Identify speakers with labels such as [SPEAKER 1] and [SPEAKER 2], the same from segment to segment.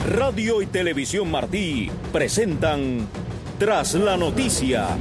[SPEAKER 1] Radio y Televisión Martí presentan Tras la Noticia.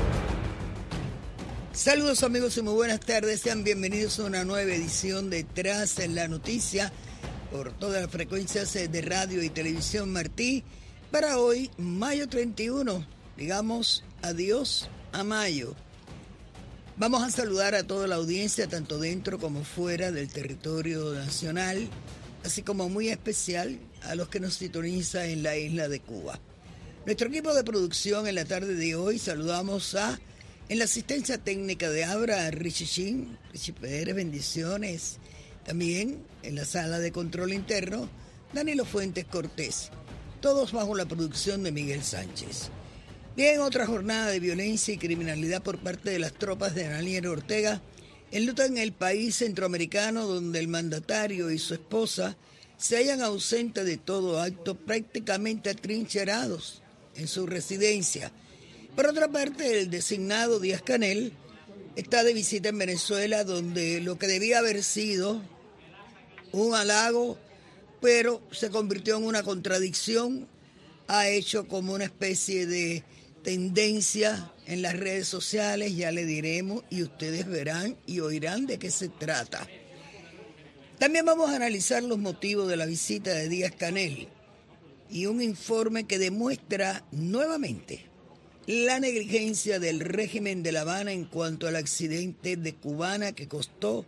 [SPEAKER 2] Saludos amigos y muy buenas tardes, sean bienvenidos a una nueva edición de Tras la Noticia por todas las frecuencias de Radio y Televisión Martí. Para hoy, mayo 31, digamos adiós a mayo. Vamos a saludar a toda la audiencia, tanto dentro como fuera del territorio nacional, así como muy especial a los que nos sintonizan en la isla de Cuba. Nuestro equipo de producción en la tarde de hoy saludamos en la asistencia técnica de Abra, Richie Chin, Richie Pérez, bendiciones. También en la sala de control interno, Danilo Fuentes Cortés. Todos bajo la producción de Miguel Sánchez. Bien, otra jornada de violencia y criminalidad por parte de las tropas de Daniel Ortega enlutan el país centroamericano, donde el mandatario y su esposa se hallan ausentes de todo acto, prácticamente atrincherados en su residencia. Por otra parte, el designado Díaz-Canel está de visita en Venezuela, donde lo que debía haber sido un halago, pero se convirtió en una contradicción, ha hecho como una especie de tendencia en las redes sociales, ya le diremos y ustedes verán y oirán de qué se trata. También vamos a analizar los motivos de la visita de Díaz-Canel y un informe que demuestra nuevamente la negligencia del régimen de La Habana en cuanto al accidente de Cubana que costó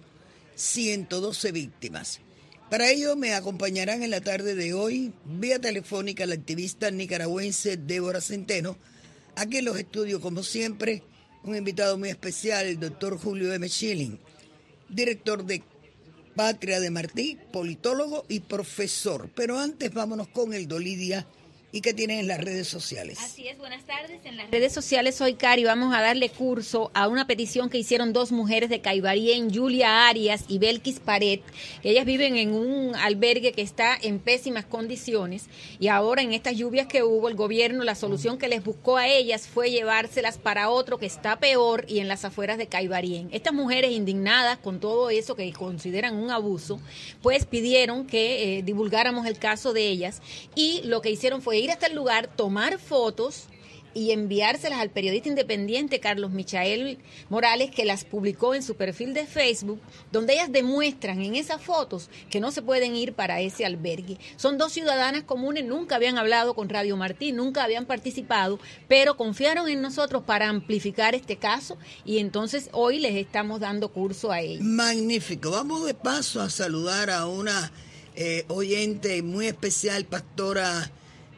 [SPEAKER 2] 112 víctimas. Para ello me acompañarán en la tarde de hoy, vía telefónica, la activista nicaragüense Débora Centeno. Aquí en los estudios, como siempre, un invitado muy especial, el doctor Julio M. Schilling, director de Patria de Martí, politólogo y profesor. Pero antes vámonos con el Dolidia y qué tienen en las redes sociales.
[SPEAKER 3] Así es, buenas tardes. En las redes sociales soy Cari, vamos a darle curso a una petición que hicieron dos mujeres de Caibarien, Julia Arias y Belkis Pared, que ellas viven en un albergue que está en pésimas condiciones y ahora en estas lluvias que hubo, el gobierno, la solución que les buscó a ellas fue llevárselas para otro que está peor y en las afueras de Caibarien. Estas mujeres indignadas con todo eso que consideran un abuso, pues pidieron que divulgáramos el caso de ellas y lo que hicieron fue ir hasta el lugar, tomar fotos y enviárselas al periodista independiente Carlos Michael Morales, que las publicó en su perfil de Facebook, donde ellas demuestran en esas fotos que no se pueden ir para ese albergue. Son dos ciudadanas comunes, nunca habían hablado con Radio Martí, nunca habían participado, pero confiaron en nosotros para amplificar este caso y entonces hoy les estamos dando curso a ellos.
[SPEAKER 2] Magnífico. Vamos de paso a saludar a una oyente muy especial, pastora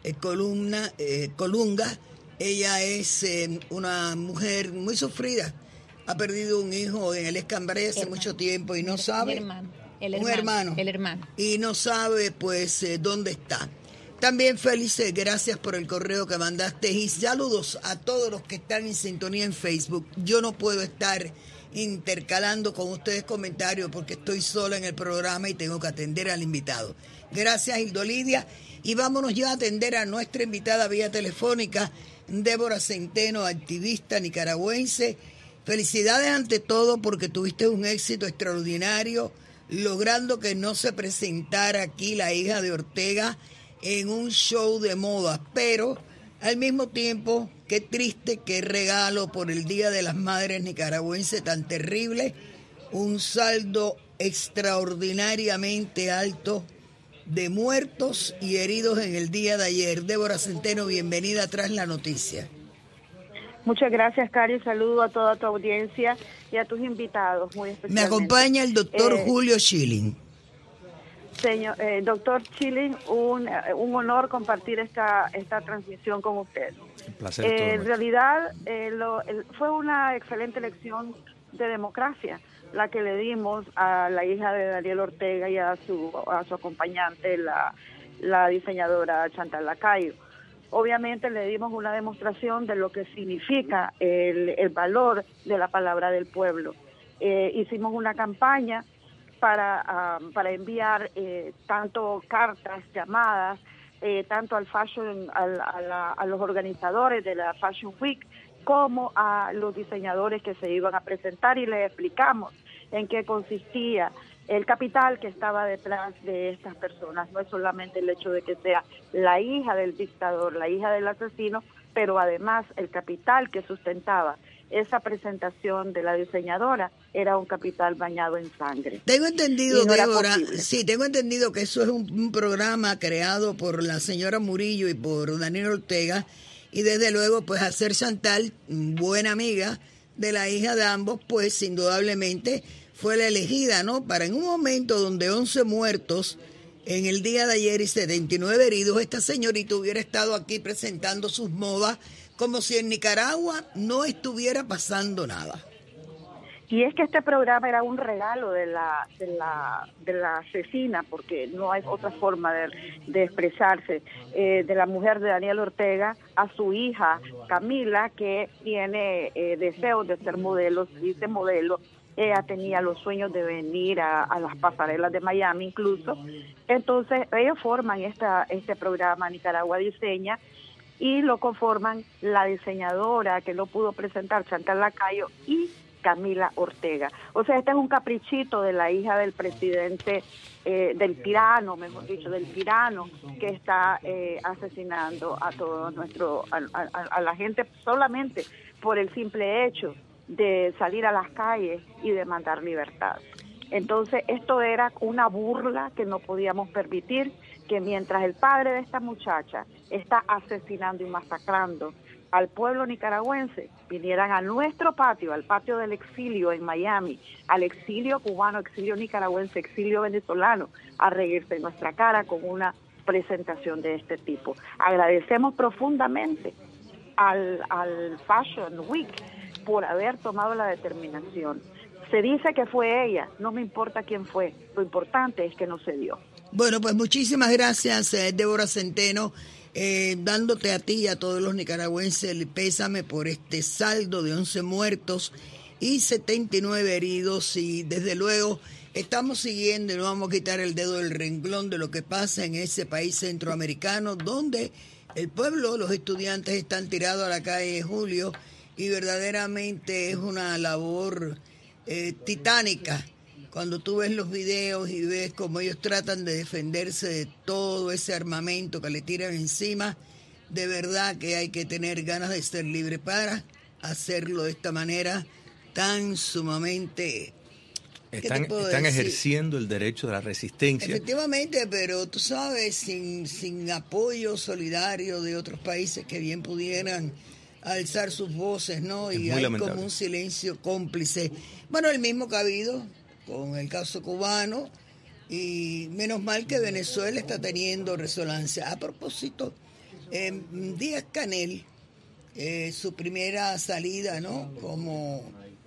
[SPEAKER 2] Colunga. Ella es una mujer muy sufrida, ha perdido un hijo en el Escambré hace mucho tiempo y no sabe, un hermano, y no sabe pues dónde está. También felices, gracias por el correo que mandaste y saludos a todos los que están en sintonía en Facebook. Yo no puedo estar intercalando con ustedes comentarios porque estoy sola en el programa y tengo que atender al invitado. Gracias, Hildo Lidia. Y vámonos ya a atender a nuestra invitada vía telefónica, Débora Centeno, activista nicaragüense. Felicidades ante todo porque tuviste un éxito extraordinario logrando que no se presentara aquí la hija de Ortega en un show de moda, pero al mismo tiempo, qué triste, qué regalo por el Día de las Madres nicaragüenses tan terrible, un saldo extraordinariamente alto de muertos y heridos en el día de ayer. Débora Centeno, bienvenida Tras la Noticia.
[SPEAKER 4] Muchas gracias, Cari. Saludo a toda tu audiencia y a tus invitados, muy especialmente.
[SPEAKER 2] Me acompaña el doctor Julio Schilling.
[SPEAKER 4] Señor, doctor Schilling, un honor compartir esta transmisión con usted.
[SPEAKER 5] Un placer.
[SPEAKER 4] En realidad, fue una excelente elección de democracia la que le dimos a la hija de Daniel Ortega y a su acompañante, la diseñadora Chantal Lacayo. Obviamente le dimos una demostración de lo que significa el valor de la palabra del pueblo. Hicimos una campaña para enviar tanto cartas, llamadas, tanto al fashion, a los organizadores de la Fashion Week, como a los diseñadores que se iban a presentar, y les explicamos en qué consistía El capital que estaba detrás de estas personas no es solamente el hecho de que sea la hija del dictador, la hija del asesino, pero además el capital que sustentaba esa presentación de la diseñadora era un capital bañado en sangre.
[SPEAKER 2] Tengo entendido, Débora, sí, tengo entendido que eso es un programa creado por la señora Murillo y por Daniel Ortega, y desde luego, pues hacer Chantal, buena amiga de la hija de ambos, pues indudablemente fue la elegida, ¿no? Para en un momento donde 11 muertos en el día de ayer y 79 heridos, esta señorita hubiera estado aquí presentando sus modas como si en Nicaragua no estuviera pasando nada.
[SPEAKER 4] Y es que este programa era un regalo de la asesina, porque no hay otra forma de expresarse, de la mujer de Daniel Ortega a su hija Camila, que tiene deseos de ser modelo, se dice modelo. Ella tenía los sueños de venir a las pasarelas de Miami incluso. Entonces ellos forman este programa Nicaragua Diseña, y lo conforman la diseñadora que lo pudo presentar, Chantal Lacayo, y Camila Ortega. O sea, este es un caprichito de la hija del presidente, del tirano, mejor dicho, del tirano que está asesinando a todo a la gente solamente por el simple hecho de salir a las calles y demandar libertad. Entonces, esto era una burla que no podíamos permitir, que mientras el padre de esta muchacha está asesinando y masacrando al pueblo nicaragüense, vinieran a nuestro patio, al patio del exilio en Miami, al exilio cubano, exilio nicaragüense, exilio venezolano, a reírse en nuestra cara con una presentación de este tipo. Agradecemos profundamente al Fashion Week por haber tomado la determinación. Se dice que fue ella, no me importa quién fue, lo importante es que no se dio.
[SPEAKER 2] Bueno, pues muchísimas gracias, Débora Centeno, dándote a ti y a todos los nicaragüenses el pésame por este saldo de 11 muertos y 79 heridos, y desde luego estamos siguiendo y no vamos a quitar el dedo del renglón de lo que pasa en ese país centroamericano, donde el pueblo, los estudiantes están tirados a la calle, Julio, y verdaderamente es una labor titánica. Cuando tú ves los videos y ves cómo ellos tratan de defenderse de todo ese armamento que le tiran encima, de verdad que hay que tener ganas de ser libre para hacerlo de esta manera tan sumamente...
[SPEAKER 5] Están ejerciendo el derecho de la resistencia.
[SPEAKER 2] Efectivamente, pero tú sabes, sin apoyo solidario de otros países que bien pudieran alzar sus voces, ¿no? Y hay lamentable. Como un silencio cómplice. Bueno, el mismo que ha habido con el caso cubano, y menos mal que Venezuela está teniendo resonancia. A propósito, Díaz-Canel, su primera salida, ¿no? Como,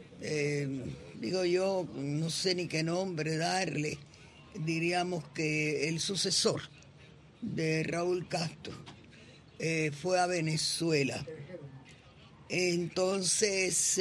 [SPEAKER 2] digo yo, no sé ni qué nombre darle, diríamos que el sucesor de Raúl Castro, fue a Venezuela. Entonces,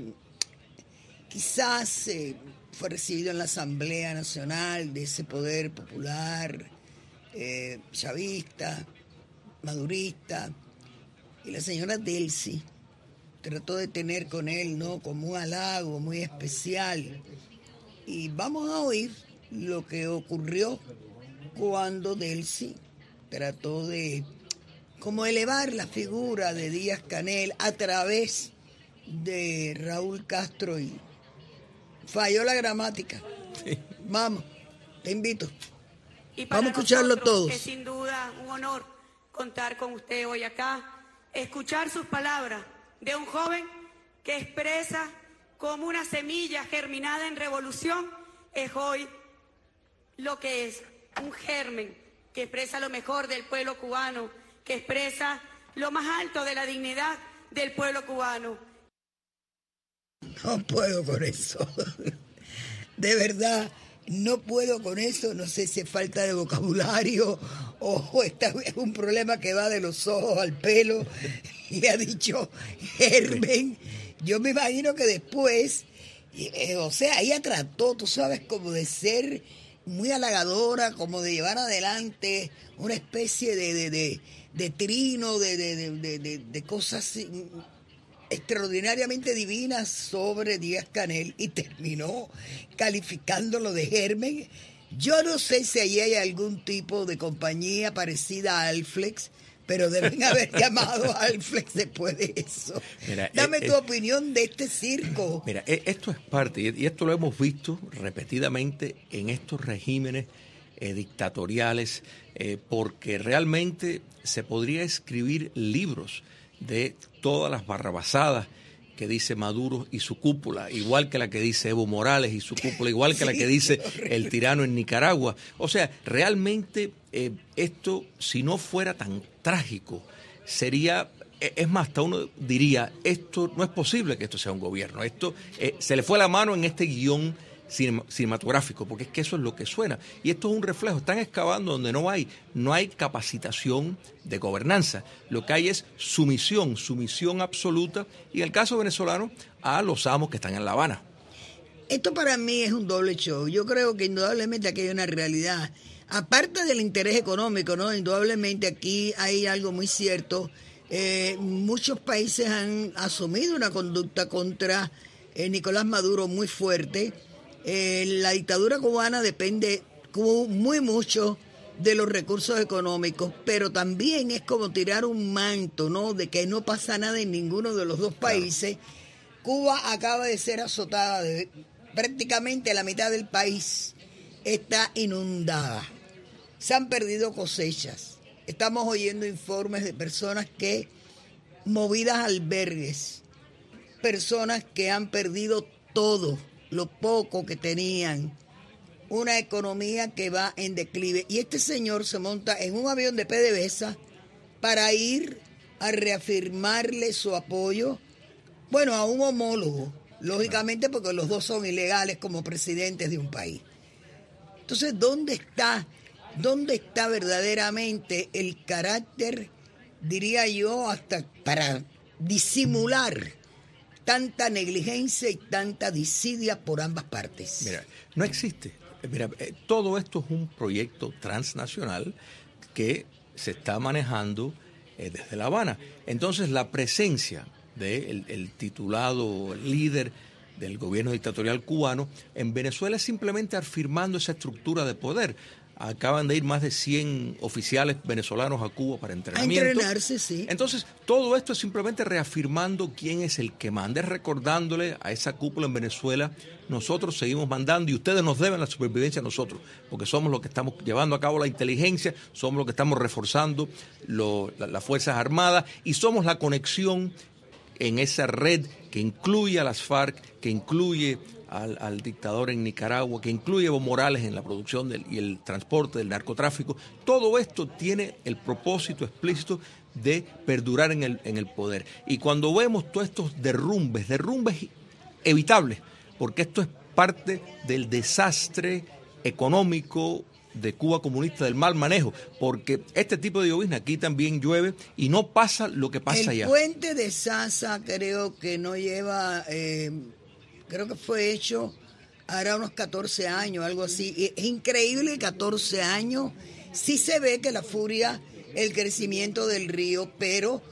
[SPEAKER 2] quizás fue recibido en la Asamblea Nacional de ese poder popular, chavista, madurista, y la señora Delcy trató de tener con él, ¿no?, como un halago muy especial. Y vamos a oír lo que ocurrió cuando Delcy trató de como elevar la figura de Díaz-Canel a través de Raúl Castro, y falló la gramática. Sí. Vamos, te invito.
[SPEAKER 6] Y vamos a escucharlo todos. Es sin duda un honor contar con usted hoy acá, escuchar sus palabras de un joven que expresa como una semilla germinada en revolución, es hoy lo que es, un germen que expresa lo mejor del pueblo cubano, que expresa lo más alto de la dignidad del pueblo cubano.
[SPEAKER 2] No puedo con eso. De verdad, no puedo con eso. No sé si es falta de vocabulario o esta es un problema que va de los ojos al pelo. Le ha dicho germen. Yo me imagino que después, o sea, ella trató, tú sabes, como de ser muy halagadora, como de llevar adelante una especie de trino, de cosas extraordinariamente divina sobre Díaz-Canel y terminó calificándolo de germen. Yo no sé si allí hay algún tipo de compañía parecida a Alflex, pero deben haber llamado a Alflex después de eso. Mira, dame tu opinión de este circo.
[SPEAKER 5] Mira, esto es parte, y esto lo hemos visto repetidamente en estos regímenes dictatoriales, porque realmente se podría escribir libros de todas las barrabasadas que dice Maduro y su cúpula, igual que la que dice Evo Morales y su cúpula, igual que la que dice el tirano en Nicaragua. O sea, realmente esto, si no fuera tan trágico, sería, es más, hasta uno diría, esto no es posible que esto sea un gobierno. Esto se le fue la mano en este guión cinematográfico, porque es que eso es lo que suena. Y esto es un reflejo. Están excavando donde no hay capacitación de gobernanza. Lo que hay es sumisión absoluta, y en el caso venezolano, a los amos que están en La Habana.
[SPEAKER 2] Esto para mí es un doble show. Yo creo que indudablemente aquí hay una realidad. Aparte del interés económico, ¿no? Indudablemente aquí hay algo muy cierto. Muchos países han asumido una conducta contra Nicolás Maduro muy fuerte. La dictadura cubana depende muy mucho de los recursos económicos, pero también es como tirar un manto, ¿no? De que no pasa nada en ninguno de los dos países. Claro. Cuba acaba de ser azotada, prácticamente la mitad del país está inundada. Se han perdido cosechas. Estamos oyendo informes de personas que, movidas a albergues, personas que han perdido todo, lo poco que tenían, una economía que va en declive. Y este señor se monta en un avión de PDVSA para ir a reafirmarle su apoyo, bueno, a un homólogo, lógicamente, porque los dos son ilegales como presidentes de un país. Entonces, ¿dónde está verdaderamente el carácter, diría yo, hasta para disimular tanta negligencia y tanta disidia por ambas partes?
[SPEAKER 5] Mira, no existe. Mira, todo esto es un proyecto transnacional que se está manejando desde La Habana. Entonces, la presencia del titulado líder del gobierno dictatorial cubano en Venezuela es simplemente afirmando esa estructura de poder. Acaban de ir más de 100 oficiales venezolanos a Cuba para entrenamiento.
[SPEAKER 2] A entrenarse, sí.
[SPEAKER 5] Entonces, todo esto es simplemente reafirmando quién es el que manda, es recordándole a esa cúpula en Venezuela, nosotros seguimos mandando y ustedes nos deben la supervivencia a nosotros, porque somos los que estamos llevando a cabo la inteligencia, somos los que estamos reforzando las Fuerzas Armadas y somos la conexión en esa red que incluye a las FARC, que incluye al dictador en Nicaragua, que incluye a Evo Morales en la producción y el transporte del narcotráfico. Todo esto tiene el propósito explícito de perdurar en el poder. Y cuando vemos todos estos derrumbes evitables, porque esto es parte del desastre económico de Cuba comunista, del mal manejo, porque este tipo de llovizna aquí también llueve y no pasa lo que pasa allá.
[SPEAKER 2] El puente de Sasa creo que no lleva... creo que fue hecho hará unos 14 años, algo así. Es increíble, 14 años. Sí se ve que la furia, el crecimiento del río, pero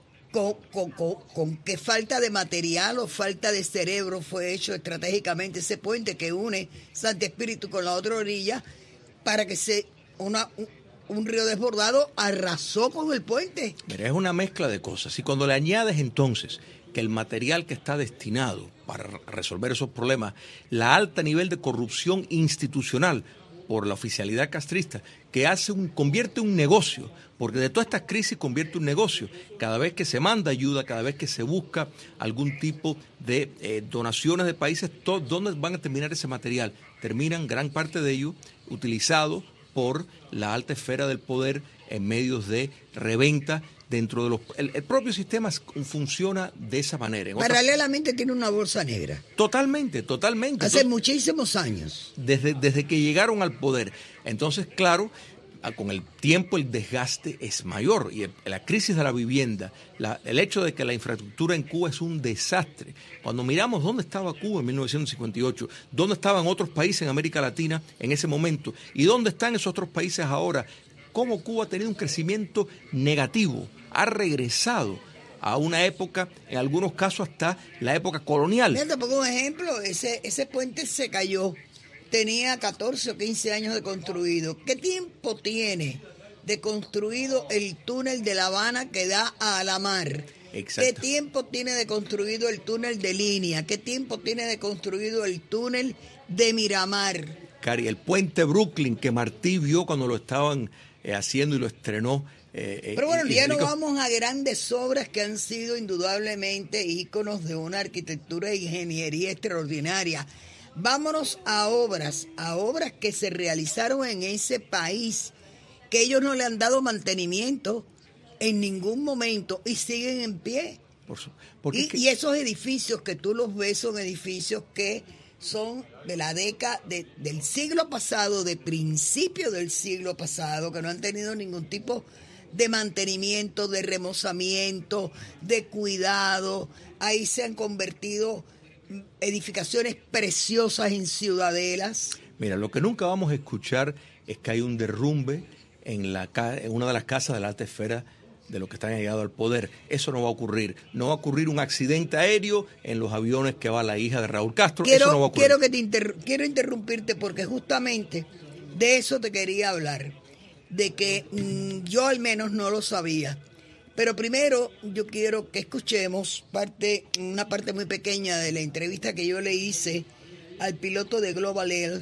[SPEAKER 2] con qué falta de material o falta de cerebro fue hecho estratégicamente ese puente que une Santo Espíritu con la otra orilla para que un río desbordado arrasó con el puente.
[SPEAKER 5] Mira, es una mezcla de cosas. Y cuando le añades entonces que el material que está destinado para resolver esos problemas, la alta nivel de corrupción institucional por la oficialidad castrista, que convierte un negocio, porque de todas estas crisis convierte un negocio. Cada vez que se manda ayuda, cada vez que se busca algún tipo de donaciones de países, ¿dónde van a terminar ese material? Terminan gran parte de ello utilizado por la alta esfera del poder en medios de reventa. Dentro de el propio sistema funciona de esa manera.
[SPEAKER 2] Paralelamente tiene una bolsa negra.
[SPEAKER 5] Totalmente.
[SPEAKER 2] Hace muchísimos años.
[SPEAKER 5] Desde que llegaron al poder. Entonces, claro, con el tiempo el desgaste es mayor. Y la crisis de la vivienda, el hecho de que la infraestructura en Cuba es un desastre. Cuando miramos dónde estaba Cuba en 1958, dónde estaban otros países en América Latina en ese momento, y dónde están esos otros países ahora, cómo Cuba ha tenido un crecimiento negativo, ha regresado a una época, en algunos casos hasta la época colonial.
[SPEAKER 2] Mira, te pongo un ejemplo, ese puente se cayó, tenía 14 o 15 años de construido. ¿Qué tiempo tiene de construido el túnel de La Habana que da a la mar?
[SPEAKER 5] Exacto.
[SPEAKER 2] ¿Qué tiempo tiene de construido el túnel de Línea? ¿Qué tiempo tiene de construido el túnel de Miramar?
[SPEAKER 5] Cari, el puente Brooklyn que Martí vio cuando lo estaban haciendo y lo estrenó.
[SPEAKER 2] Pero bueno, ya no vamos a grandes obras que han sido indudablemente íconos de una arquitectura e ingeniería extraordinaria. Vámonos a obras que se realizaron en ese país, que ellos no le han dado mantenimiento en ningún momento y siguen en pie. Y esos edificios que tú los ves son edificios que son de la década del siglo pasado, de principio del siglo pasado, que no han tenido ningún tipo de mantenimiento, de remozamiento, de cuidado. Ahí se han convertido edificaciones preciosas en ciudadelas.
[SPEAKER 5] Mira, lo que nunca vamos a escuchar es que hay un derrumbe en una de las casas de la alta esfera de los que están llegando al poder. Eso no va a ocurrir. No va a ocurrir un accidente aéreo en los aviones que va la hija de Raúl Castro. Eso no va a ocurrir.
[SPEAKER 2] Quiero interrumpirte porque justamente de eso te quería hablar. De que yo al menos no lo sabía. Pero primero yo quiero que escuchemos una parte muy pequeña de la entrevista que yo le hice al piloto de Global Air,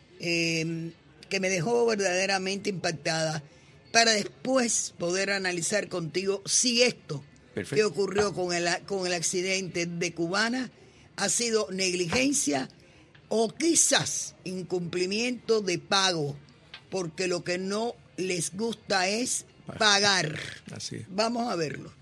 [SPEAKER 2] que me dejó verdaderamente impactada, para después poder analizar contigo si esto que ocurrió con el accidente de Cubana ha sido negligencia o quizás incumplimiento de pago, porque lo que no les gusta es pagar.
[SPEAKER 5] Así es.
[SPEAKER 2] Vamos a verlo.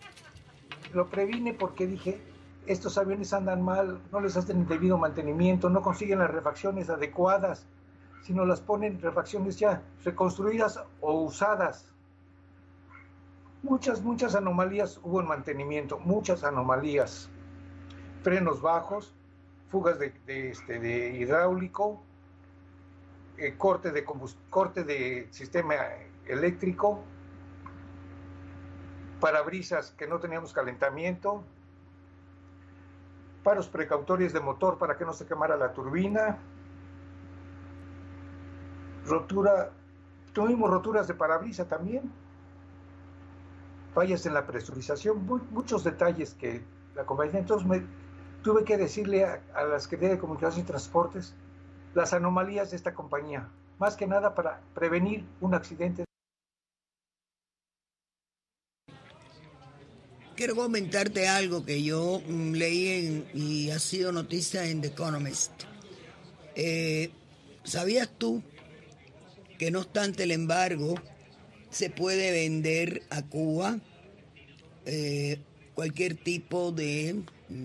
[SPEAKER 7] Lo previne porque dije, estos aviones andan mal, no les hacen el debido mantenimiento, no consiguen las refacciones adecuadas, sino las ponen refacciones ya reconstruidas o usadas. Muchas anomalías hubo en mantenimiento, muchas anomalías. Frenos bajos, fugas de hidráulico, corte de sistema eléctrico, parabrisas que no teníamos calentamiento, paros precautorios de motor para que no se quemara la turbina, tuvimos roturas de parabrisa también, fallas en la presurización, muchos detalles que la compañía. Entonces tuve que decirle a la Secretaría de Comunicaciones y Transportes las anomalías de esta compañía, más que nada para prevenir un accidente.
[SPEAKER 2] Quiero comentarte algo que yo leí y ha sido noticia en The Economist. ¿Sabías tú que no obstante el embargo se puede vender a Cuba cualquier tipo de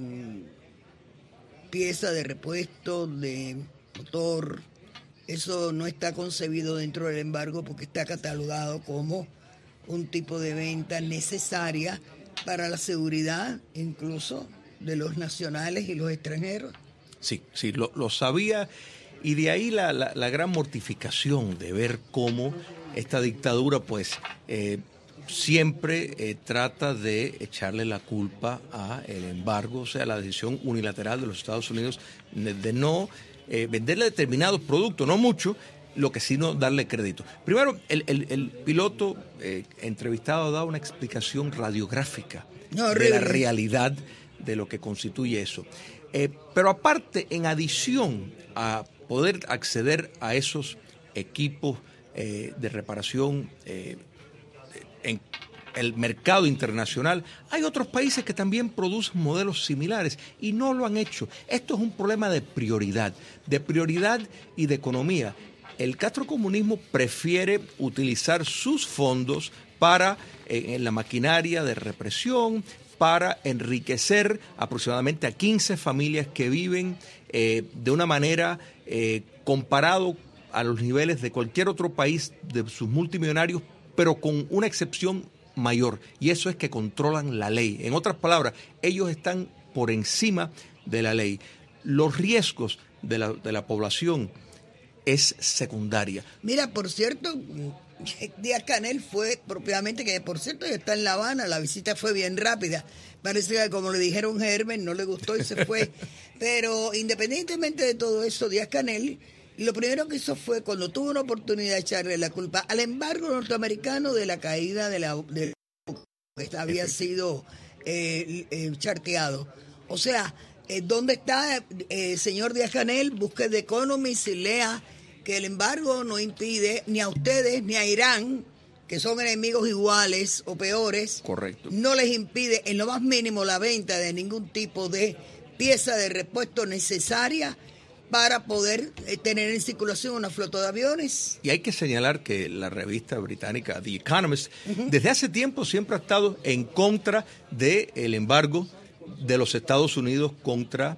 [SPEAKER 2] pieza de repuesto, de motor? Eso no está concebido dentro del embargo porque está catalogado como un tipo de venta necesaria para la seguridad incluso de los nacionales y los extranjeros.
[SPEAKER 5] Sí, lo sabía, y de ahí la gran mortificación de ver cómo esta dictadura pues siempre trata de echarle la culpa a el embargo, o sea, la decisión unilateral de los Estados Unidos de no venderle determinados productos, no mucho, lo que sí no darle crédito. Primero, el piloto entrevistado da una explicación radiográfica de la realidad de lo que constituye eso. Pero aparte, en adición a poder acceder a esos equipos de reparación en el mercado internacional, hay otros países que también producen modelos similares y no lo han hecho. Esto es un problema de prioridad y de economía. El castrocomunismo prefiere utilizar sus fondos para en la maquinaria de represión, para enriquecer aproximadamente a 15 familias que viven de una manera comparado a los niveles de cualquier otro país de sus multimillonarios, pero con una excepción mayor, y eso es que controlan la ley. En otras palabras, ellos están por encima de la ley. Los riesgos de la población es secundaria.
[SPEAKER 2] Mira, por cierto, Díaz-Canel fue propiamente, que por cierto ya está en La Habana, la visita fue bien rápida. Parece que como le dijeron Germen, no le gustó y se fue. Pero independientemente de todo eso, Díaz-Canel lo primero que hizo fue, cuando tuvo una oportunidad de echarle la culpa al embargo norteamericano de la caída de que había sido charteado. O sea, ¿dónde está señor Díaz-Canel? Busque The Economist y lea que el embargo no impide ni a ustedes ni a Irán, que son enemigos iguales o peores.
[SPEAKER 5] Correcto.
[SPEAKER 2] No les impide en lo más mínimo la venta de ningún tipo de pieza de repuesto necesaria para poder tener en circulación una flota de aviones.
[SPEAKER 5] Y hay que señalar que la revista británica The Economist desde hace tiempo siempre ha estado en contra del embargo de los Estados Unidos contra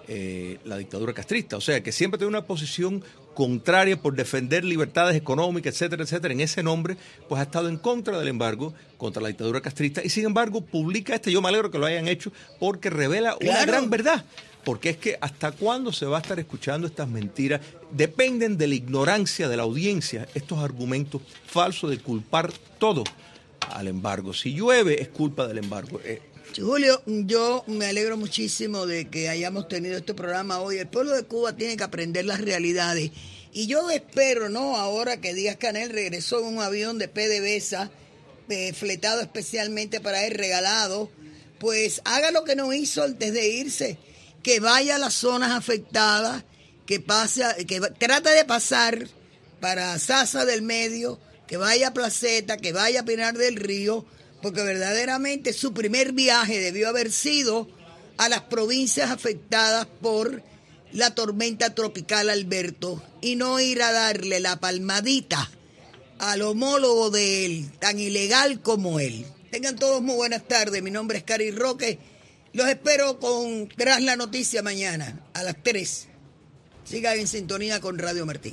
[SPEAKER 5] la dictadura castrista. O sea, que siempre tiene una posición contraria por defender libertades económicas, etcétera, etcétera. En ese nombre, pues ha estado en contra del embargo contra la dictadura castrista y sin embargo publica yo me alegro que lo hayan hecho porque revela una gran verdad. Porque es que hasta cuándo se va a estar escuchando estas mentiras, dependen de la ignorancia de la audiencia, estos argumentos falsos de culpar todo al embargo. Si llueve es culpa del embargo.
[SPEAKER 2] Julio, yo me alegro muchísimo de que hayamos tenido este programa hoy. El pueblo de Cuba tiene que aprender las realidades. Y yo espero, ahora que Díaz-Canel regresó en un avión de PDVSA, fletado especialmente para él, regalado, pues haga lo que no hizo antes de irse, que vaya a las zonas afectadas, que trate de pasar para Sasa del Medio, que vaya a Placeta, que vaya a Pinar del Río, porque verdaderamente su primer viaje debió haber sido a las provincias afectadas por la tormenta tropical Alberto y no ir a darle la palmadita al homólogo de él, tan ilegal como él. Tengan todos muy buenas tardes, mi nombre es Cari Roque, los espero con Tras la Noticia mañana a las 3. Sigan en sintonía con Radio Martí.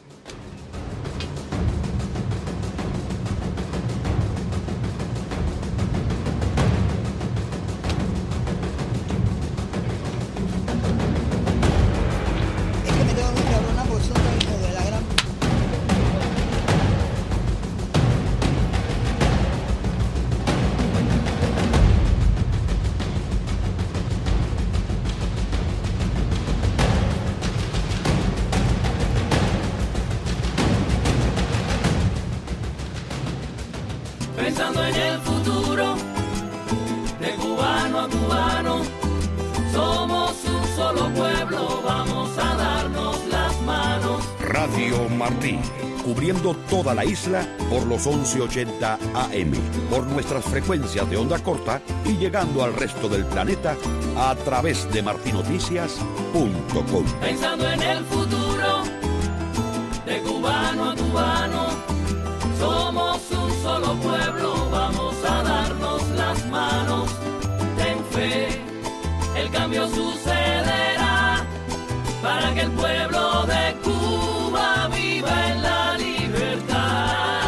[SPEAKER 8] Pensando en el futuro, de cubano a cubano, somos un solo pueblo, vamos a darnos las manos.
[SPEAKER 1] Radio Martí, cubriendo toda la isla por los 1180 AM, por nuestras frecuencias de onda corta y llegando al resto del planeta a través de martinoticias.com.
[SPEAKER 8] Pensando en el futuro, de cubano a cubano, somos un solo pueblo, vamos a darnos las manos. Ten fe, el cambio sucederá para que el pueblo de Cuba viva en la libertad.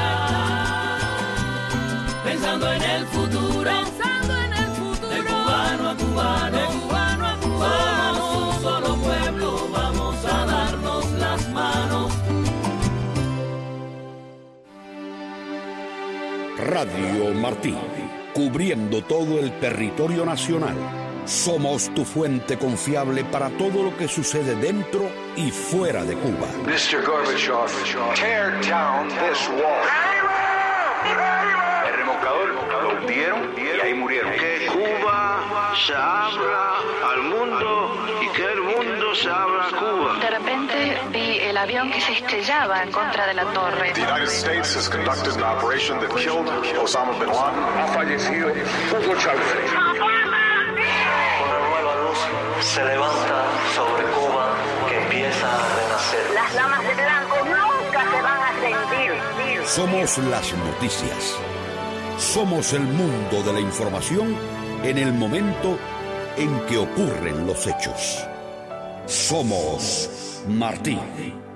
[SPEAKER 8] Pensando en el futuro, de cubano a cubano, somos un solo pueblo, vamos a darnos las manos.
[SPEAKER 1] Radio Martí, cubriendo todo el territorio nacional. Somos tu fuente confiable para todo lo que sucede dentro y fuera de Cuba.
[SPEAKER 9] Mr. Gorbachev, tear down this wall. El remolcador lo hundieron y ahí murieron.
[SPEAKER 10] Que Cuba se abra al mundo y que el mundo se abra a Cuba.
[SPEAKER 11] De repente vi el avión que se estrellaba en contra de la torre.
[SPEAKER 9] The United States has conducted an operation that killed Osama bin Laden. Ha fallecido Hugo Chávez.
[SPEAKER 10] Con el nueva luz se levanta sobre Cuba que empieza a renacer.
[SPEAKER 12] Las damas de blanco nunca se van a sentir.
[SPEAKER 1] Somos las noticias. Somos el mundo de la información en el momento en que ocurren los hechos. Somos Martí.